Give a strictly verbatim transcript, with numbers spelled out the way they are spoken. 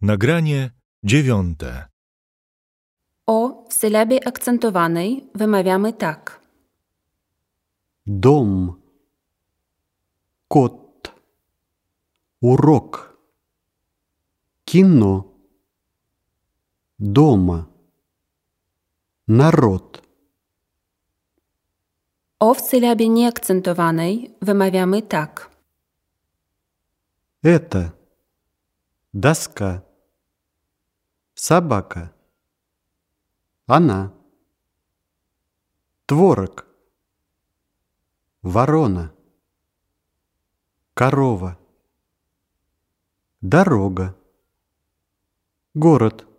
Nagranie dziewiąte. O w sylabie akcentowanej wymawiamy tak. Дом, кот, урок, кино, дома, народ. O w sylabie nieakcentowanej wymawiamy tak. Это доска, собака, она, творог, ворона, корова, дорога, город.